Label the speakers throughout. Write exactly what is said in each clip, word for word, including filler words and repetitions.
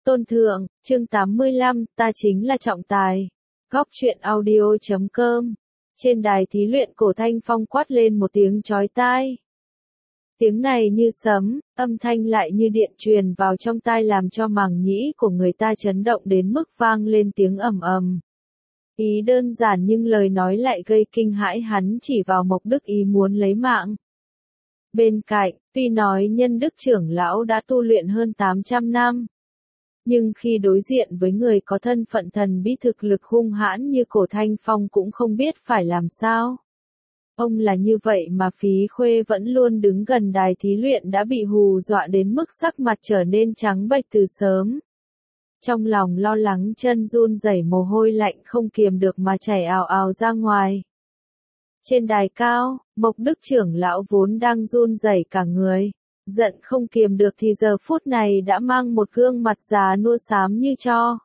Speaker 1: Tôn Thượng, chương tám mươi lăm, ta chính là trọng tài. Góc truyện audio chấm com. Trên đài thí luyện Cổ Thanh Phong quát lên một tiếng chói tai. Tiếng này như sấm, âm thanh lại như điện truyền vào trong tai làm cho màng nhĩ của người ta chấn động đến mức vang lên tiếng ầm ầm. Ý đơn giản nhưng lời nói lại gây kinh hãi, hắn chỉ vào Mộc Đức ý muốn lấy mạng. Bên cạnh, tuy nói nhân đức trưởng lão đã tu luyện hơn tám trăm năm. Nhưng khi đối diện với người có thân phận thần bí thực lực hung hãn như Cổ Thanh Phong cũng không biết phải làm sao. Ông là như vậy mà Phí Khuê vẫn luôn đứng gần đài thí luyện đã bị hù dọa đến mức sắc mặt trở nên trắng bệch từ sớm. Trong lòng lo lắng, chân run rẩy, mồ hôi lạnh không kiềm được mà chảy ào ào ra ngoài. Trên đài cao, Mộc Đức trưởng lão vốn đang run rẩy cả người, giận không kiềm được thì giờ phút này đã mang một gương mặt già nua xám như tro.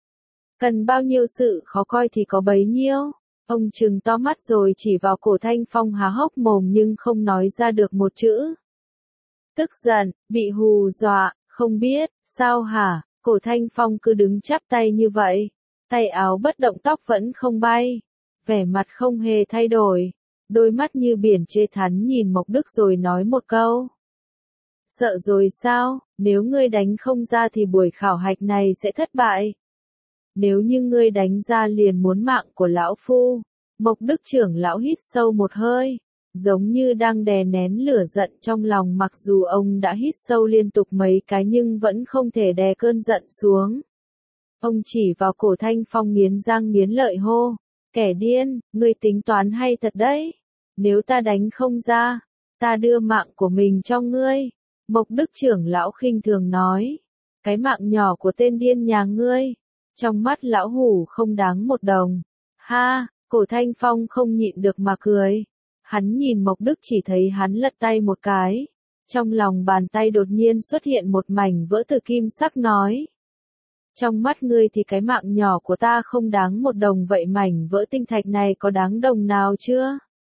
Speaker 1: Cần bao nhiêu sự khó coi thì có bấy nhiêu. Ông trừng to mắt rồi chỉ vào Cổ Thanh Phong há hốc mồm nhưng không nói ra được một chữ. Tức giận, bị hù dọa, không biết, sao hả? Cổ Thanh Phong cứ đứng chắp tay như vậy, tay áo bất động, tóc vẫn không bay, vẻ mặt không hề thay đổi, đôi mắt như biển chê thắn nhìn Mộc Đức rồi nói một câu. Sợ rồi sao? Nếu ngươi đánh không ra thì buổi khảo hạch này sẽ thất bại. Nếu như ngươi đánh ra liền muốn mạng của lão phu. Mộc Đức trưởng lão hít sâu một hơi, giống như đang đè nén lửa giận trong lòng, mặc dù ông đã hít sâu liên tục mấy cái nhưng vẫn không thể đè cơn giận xuống. Ông chỉ vào Cổ Thanh Phong nghiến răng nghiến lợi hô, kẻ điên, ngươi tính toán hay thật đấy. Nếu ta đánh không ra, ta đưa mạng của mình cho ngươi. Mộc Đức trưởng lão khinh thường nói, cái mạng nhỏ của tên điên nhà ngươi, trong mắt lão hủ không đáng một đồng. Ha, Cổ Thanh Phong không nhịn được mà cười. Hắn nhìn Mộc Đức chỉ thấy hắn lật tay một cái. Trong lòng bàn tay đột nhiên xuất hiện một mảnh vỡ từ kim sắc nói. Trong mắt ngươi thì cái mạng nhỏ của ta không đáng một đồng, vậy mảnh vỡ tinh thạch này có đáng đồng nào chưa?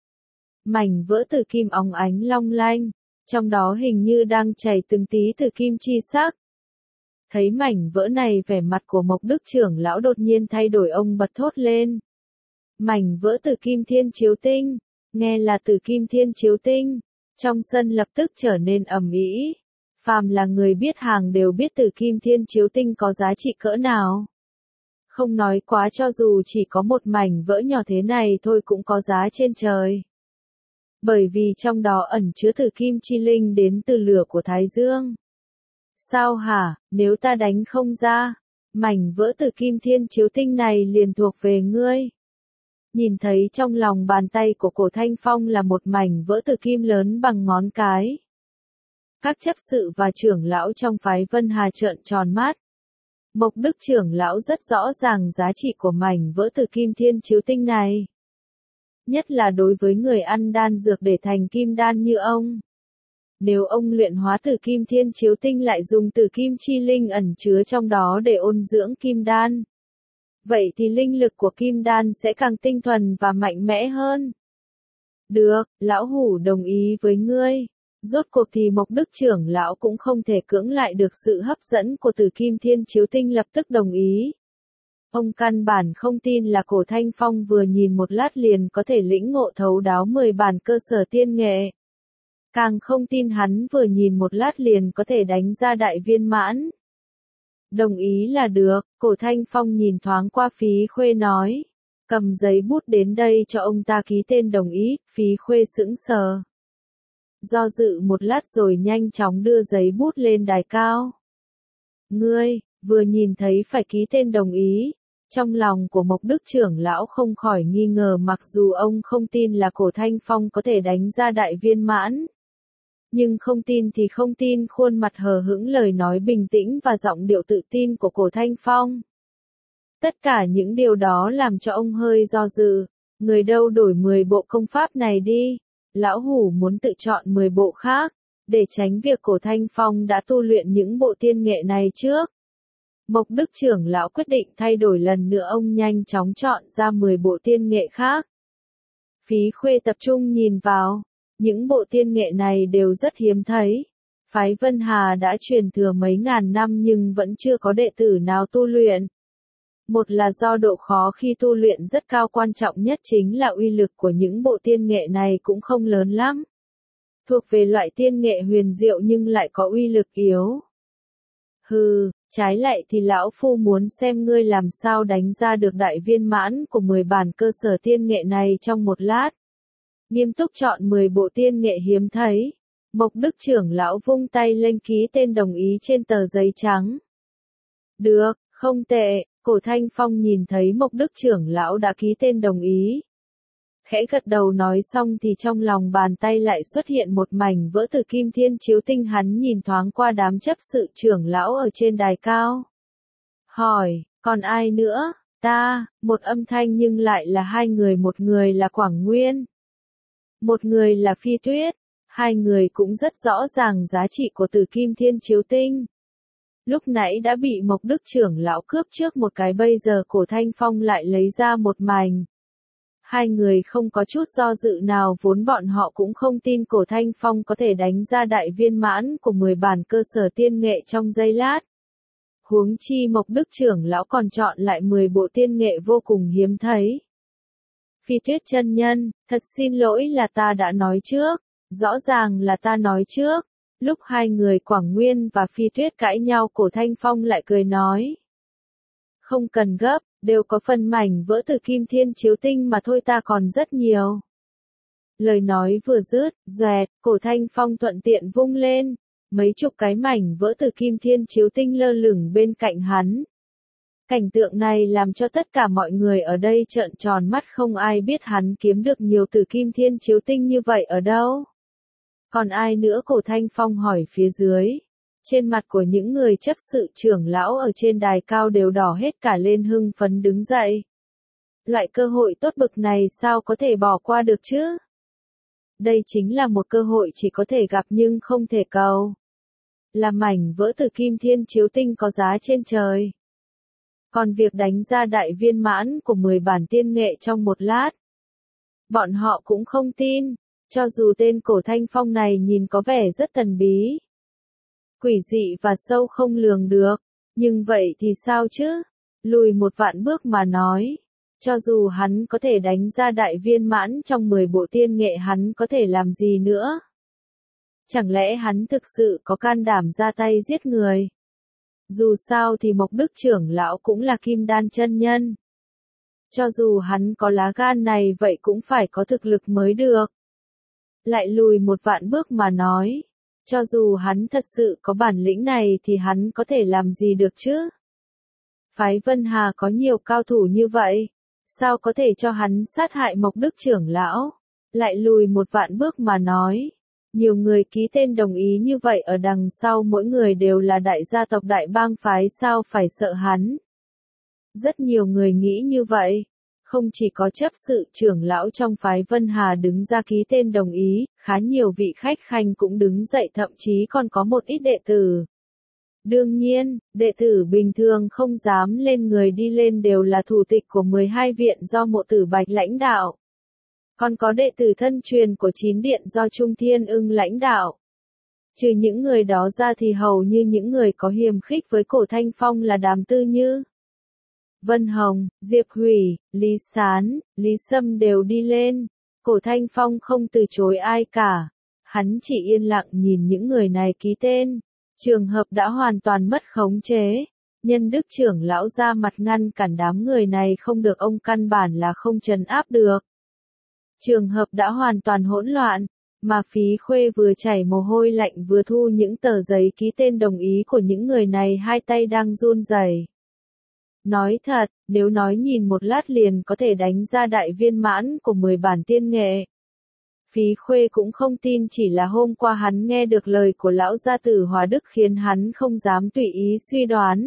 Speaker 1: Mảnh vỡ từ kim óng ánh long lanh, trong đó hình như đang chảy từng tí từ kim chi sắc. Thấy mảnh vỡ này, vẻ mặt của Mộc Đức trưởng lão đột nhiên thay đổi, ông bật thốt lên. Mảnh vỡ từ kim thiên chiếu tinh, nghe là từ kim thiên chiếu tinh, trong sân lập tức trở nên ầm ĩ. Phàm là người biết hàng đều biết từ kim thiên chiếu tinh có giá trị cỡ nào. Không nói quá, cho dù chỉ có một mảnh vỡ nhỏ thế này thôi cũng có giá trên trời. Bởi vì trong đó ẩn chứa từ kim chi linh đến từ lửa của Thái Dương. Sao hả, nếu ta đánh không ra, mảnh vỡ từ kim thiên chiếu tinh này liền thuộc về ngươi. Nhìn thấy trong lòng bàn tay của Cổ Thanh Phong là một mảnh vỡ từ kim lớn bằng ngón cái. Các chấp sự và trưởng lão trong phái Vân Hà trợn tròn mắt. Mộc Đức trưởng lão rất rõ ràng giá trị của mảnh vỡ từ kim thiên chiếu tinh này. Nhất là đối với người ăn đan dược để thành kim đan như ông. Nếu ông luyện hóa từ kim thiên chiếu tinh lại dùng từ kim chi linh ẩn chứa trong đó để ôn dưỡng kim đan. Vậy thì linh lực của kim đan sẽ càng tinh thuần và mạnh mẽ hơn. Được, lão hủ đồng ý với ngươi. Rốt cuộc thì Mộc Đức trưởng lão cũng không thể cưỡng lại được sự hấp dẫn của từ kim thiên chiếu tinh, lập tức đồng ý. Ông căn bản không tin là Cổ Thanh Phong vừa nhìn một lát liền có thể lĩnh ngộ thấu đáo mười bản cơ sở tiên nghệ. Càng không tin hắn vừa nhìn một lát liền có thể đánh ra đại viên mãn. Đồng ý là được, Cổ Thanh Phong nhìn thoáng qua Phí Khuê nói. Cầm giấy bút đến đây cho ông ta ký tên đồng ý. Phí Khuê sững sờ. Do dự một lát rồi nhanh chóng đưa giấy bút lên đài cao. Ngươi, vừa nhìn thấy phải ký tên đồng ý. Trong lòng của Mộc Đức trưởng lão không khỏi nghi ngờ, mặc dù ông không tin là Cổ Thanh Phong có thể đánh ra đại viên mãn. Nhưng không tin thì không tin, khuôn mặt hờ hững, lời nói bình tĩnh và giọng điệu tự tin của Cổ Thanh Phong. Tất cả những điều đó làm cho ông hơi do dự. Người đâu đổi mười bộ công pháp này đi. Lão hủ muốn tự chọn mười bộ khác, để tránh việc Cổ Thanh Phong đã tu luyện những bộ tiên nghệ này trước. Mộc Đức trưởng lão quyết định thay đổi lần nữa, ông nhanh chóng chọn ra mười bộ tiên nghệ khác. Phí Khuê tập trung nhìn vào. Những bộ tiên nghệ này đều rất hiếm thấy. Phái Vân Hà đã truyền thừa mấy ngàn năm nhưng vẫn chưa có đệ tử nào tu luyện. Một là do độ khó khi tu luyện rất cao, quan trọng nhất chính là uy lực của những bộ tiên nghệ này cũng không lớn lắm. Thuộc về loại tiên nghệ huyền diệu nhưng lại có uy lực yếu. Hừ, trái lại thì lão phu muốn xem ngươi làm sao đánh ra được đại viên mãn của mười bản cơ sở tiên nghệ này trong một lát. Nghiêm túc chọn mười bộ tiên nghệ hiếm thấy. Mộc Đức trưởng lão vung tay lên ký tên đồng ý trên tờ giấy trắng. Được, không tệ, Cổ Thanh Phong nhìn thấy Mộc Đức trưởng lão đã ký tên đồng ý. Khẽ gật đầu nói xong thì trong lòng bàn tay lại xuất hiện một mảnh vỡ từ kim thiên chiếu tinh, hắn nhìn thoáng qua đám chấp sự trưởng lão ở trên đài cao. Hỏi, còn ai nữa? Ta, một âm thanh nhưng lại là hai người, một người là Quảng Nguyên. Một người là Phi Tuyết. Hai người cũng rất rõ ràng giá trị của từ kim thiên chiếu tinh. Lúc nãy đã bị Mộc Đức trưởng lão cướp trước một cái, bây giờ Cổ Thanh Phong lại lấy ra một mảnh. Hai người không có chút do dự nào, vốn bọn họ cũng không tin Cổ Thanh Phong có thể đánh ra đại viên mãn của mười bản cơ sở tiên nghệ trong giây lát. Huống chi Mộc Đức trưởng lão còn chọn lại mười bộ tiên nghệ vô cùng hiếm thấy. Phi Tuyết chân nhân, thật xin lỗi là ta đã nói trước, rõ ràng là ta nói trước. Lúc hai người Quảng Nguyên và Phi Tuyết cãi nhau, Cổ Thanh Phong lại cười nói. Không cần gấp, đều có phần mảnh vỡ từ kim thiên chiếu tinh mà thôi, ta còn rất nhiều. Lời nói vừa dứt, doẹt, Cổ Thanh Phong thuận tiện vung lên. Mấy chục cái mảnh vỡ từ kim thiên chiếu tinh lơ lửng bên cạnh hắn. Cảnh tượng này làm cho tất cả mọi người ở đây trợn tròn mắt, không ai biết hắn kiếm được nhiều từ kim thiên chiếu tinh như vậy ở đâu. Còn ai nữa? Cổ Thanh Phong hỏi phía dưới. Trên mặt của những người chấp sự trưởng lão ở trên đài cao đều đỏ hết cả lên, hưng phấn đứng dậy. Loại cơ hội tốt bực này sao có thể bỏ qua được chứ? Đây chính là một cơ hội chỉ có thể gặp nhưng không thể cầu. Là mảnh vỡ từ kim thiên chiếu tinh có giá trên trời. Còn việc đánh ra đại viên mãn của mười bản tiên nghệ trong một lát, bọn họ cũng không tin. Cho dù tên Cổ Thanh Phong này nhìn có vẻ rất thần bí, quỷ dị và sâu không lường được, nhưng vậy thì sao chứ? Lùi một vạn bước mà nói, cho dù hắn có thể đánh ra đại viên mãn trong mười bộ tiên nghệ, hắn có thể làm gì nữa? Chẳng lẽ hắn thực sự có can đảm ra tay giết người? Dù sao thì Mộc Đức trưởng lão cũng là kim đan chân nhân. Cho dù hắn có lá gan này vậy cũng phải có thực lực mới được. Lại lùi một vạn bước mà nói, cho dù hắn thật sự có bản lĩnh này thì hắn có thể làm gì được chứ? Phái Vân Hà có nhiều cao thủ như vậy, sao có thể cho hắn sát hại Mộc Đức trưởng lão? Lại lùi một vạn bước mà nói, nhiều người ký tên đồng ý như vậy, ở đằng sau mỗi người đều là đại gia tộc đại bang phái, sao phải sợ hắn? Rất nhiều người nghĩ như vậy. Không chỉ có chấp sự trưởng lão trong phái Vân Hà đứng ra ký tên đồng ý, khá nhiều vị khách khanh cũng đứng dậy, thậm chí còn có một ít đệ tử. Đương nhiên, đệ tử bình thường không dám lên người đi lên đều là thủ tịch của mười hai viện do Mộ Tử Bạch lãnh đạo. Còn có đệ tử thân truyền của chín điện do Trung Thiên Ưng lãnh đạo. Trừ những người đó ra thì hầu như những người có hiềm khích với Cổ Thanh Phong là Đàm Tư Như, Vân Hồng, Diệp Hủy, Lý Sán, Lý Sâm đều đi lên. Cổ Thanh Phong không từ chối ai cả. Hắn chỉ yên lặng nhìn những người này ký tên. Trường hợp đã hoàn toàn mất khống chế. Nhân Đức trưởng lão ra mặt ngăn cản đám người này không được, ông căn bản là không trấn áp được. Trường hợp đã hoàn toàn hỗn loạn. Mà Phí Khuê vừa chảy mồ hôi lạnh vừa thu những tờ giấy ký tên đồng ý của những người này, hai tay đang run rẩy. Nói thật, nếu nói nhìn một lát liền có thể đánh ra đại viên mãn của mười bản tiên nghệ, Phí Khuê cũng không tin. Chỉ là hôm qua hắn nghe được lời của lão gia tử Hòa Đức khiến hắn không dám tùy ý suy đoán.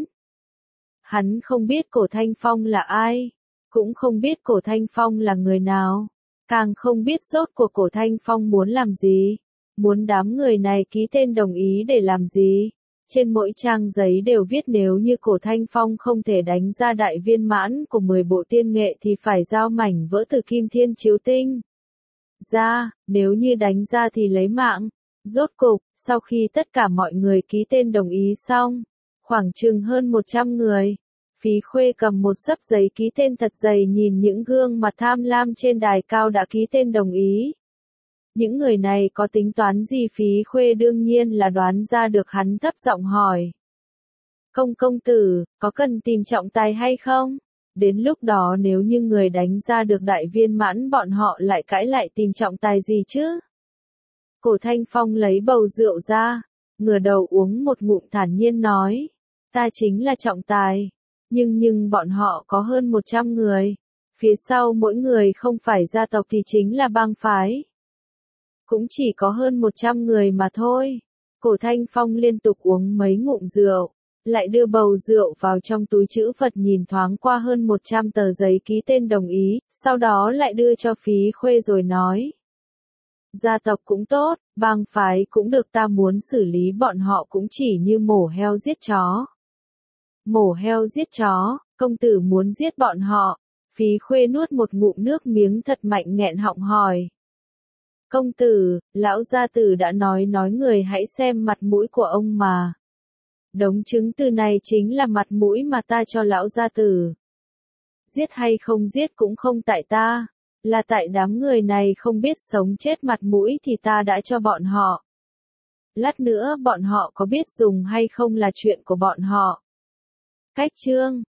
Speaker 1: Hắn không biết Cổ Thanh Phong là ai, cũng không biết Cổ Thanh Phong là người nào, càng không biết rốt cuộc Cổ Thanh Phong muốn làm gì, muốn đám người này ký tên đồng ý để làm gì. Trên mỗi trang giấy đều viết nếu như Cổ Thanh Phong không thể đánh ra đại viên mãn của mười bộ tiên nghệ thì phải giao mảnh vỡ từ kim thiên chiếu tinh ra, nếu như đánh ra thì lấy mạng, Rốt cục, sau khi tất cả mọi người ký tên đồng ý xong, khoảng chừng hơn một trăm người, Phí Khuê cầm một xấp giấy ký tên thật dày nhìn những gương mặt tham lam trên đài cao đã ký tên đồng ý. Những người này có tính toán gì? Phí Khuê đương nhiên là đoán ra được, hắn thấp giọng hỏi. Công công tử, có cần tìm trọng tài hay không? Đến lúc đó nếu như người đánh ra được đại viên mãn bọn họ lại cãi lại tìm trọng tài gì chứ? Cổ Thanh Phong lấy bầu rượu ra, ngửa đầu uống một ngụm thản nhiên nói. Ta chính là trọng tài. Nhưng nhưng bọn họ có hơn một trăm người. Phía sau mỗi người không phải gia tộc thì chính là bang phái. Cũng chỉ có hơn một trăm người mà thôi. Cổ Thanh Phong liên tục uống mấy ngụm rượu, lại đưa bầu rượu vào trong túi trữ vật nhìn thoáng qua hơn một trăm tờ giấy ký tên đồng ý, sau đó lại đưa cho Phí Khuê rồi nói. Gia tộc cũng tốt, bang phái cũng được, ta muốn xử lý bọn họ cũng chỉ như mổ heo giết chó. Mổ heo giết chó, công tử muốn giết bọn họ. Phí Khuê nuốt một ngụm nước miếng thật mạnh nghẹn họng hỏi. Công tử, lão gia tử đã nói nói người hãy xem mặt mũi của ông mà. Đống chứng từ này chính là mặt mũi mà ta cho lão gia tử. Giết hay không giết cũng không tại ta, là tại đám người này không biết sống chết, mặt mũi thì ta đã cho bọn họ. Lát nữa bọn họ có biết dùng hay không là chuyện của bọn họ. Cách chương